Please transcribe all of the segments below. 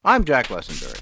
I'm Jack Lessenberry.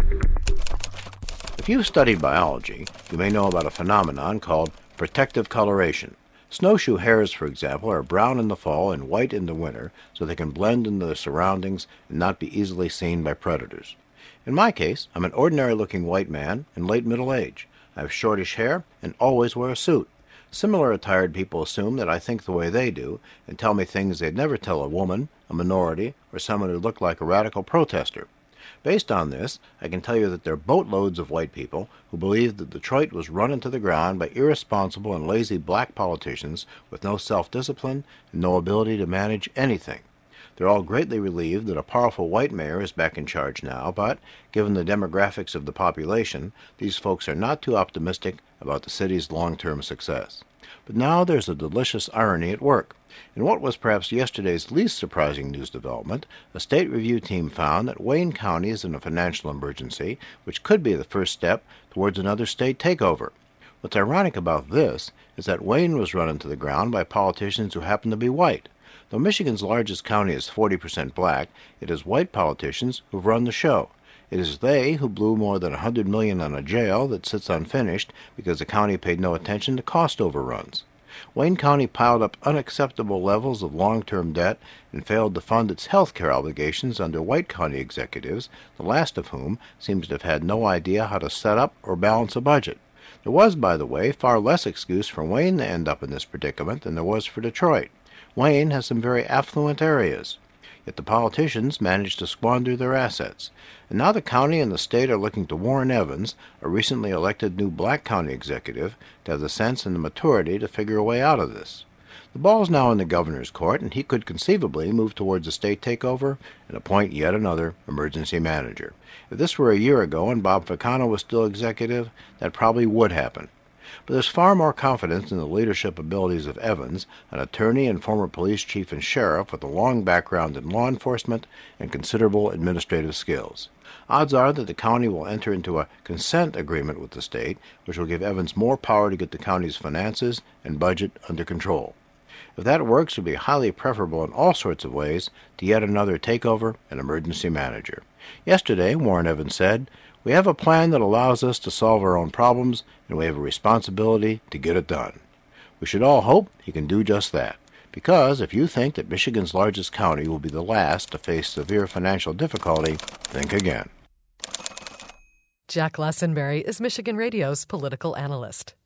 If you've studied biology, you may know about a phenomenon called protective coloration. Snowshoe hares, for example, are brown in the fall and white in the winter so they can blend into their surroundings and not be easily seen by predators. In my case, I'm an ordinary-looking white man in late middle age. I have shortish hair and always wear a suit. Similar attired people assume that I think the way they do and tell me things they'd never tell a woman, a minority, or someone who looked like a radical protester. Based on this, I can tell you that there are boatloads of white people who believe that Detroit was run into the ground by irresponsible and lazy black politicians with no self-discipline and no ability to manage anything. They're all greatly relieved that a powerful white mayor is back in charge now, but, given the demographics of the population, these folks are not too optimistic about the city's long-term success. But now there's a delicious irony at work. In what was perhaps yesterday's least surprising news development, a state review team found that Wayne County is in a financial emergency, which could be the first step towards another state takeover. What's ironic about this is that Wayne was run into the ground by politicians who happen to be white. Though Michigan's largest county is 40% black, it is white politicians who've run the show. It is they who blew more than $100 million on a jail that sits unfinished because the county paid no attention to cost overruns. Wayne County piled up unacceptable levels of long-term debt and failed to fund its health care obligations under white county executives, the last of whom seems to have had no idea how to set up or balance a budget. There was, by the way, far less excuse for Wayne to end up in this predicament than there was for Detroit. Wayne has some very affluent areas, yet the politicians managed to squander their assets. And now the county and the state are looking to Warren Evans, a recently elected new black county executive, to have the sense and the maturity to figure a way out of this. The ball's now in the governor's court, and he could conceivably move towards a state takeover and appoint yet another emergency manager. If this were a year ago and Bob Ficano was still executive, that probably would happen. But there's far more confidence in the leadership abilities of Evans, an attorney and former police chief and sheriff with a long background in law enforcement and considerable administrative skills. Odds are that the county will enter into a consent agreement with the state, which will give Evans more power to get the county's finances and budget under control. If that works, it would be highly preferable in all sorts of ways to yet another takeover and emergency manager. Yesterday, Warren Evans said, "We have a plan that allows us to solve our own problems, and we have a responsibility to get it done." We should all hope he can do just that, because if you think that Michigan's largest county will be the last to face severe financial difficulty, think again. Jack Lessenberry is Michigan Radio's political analyst.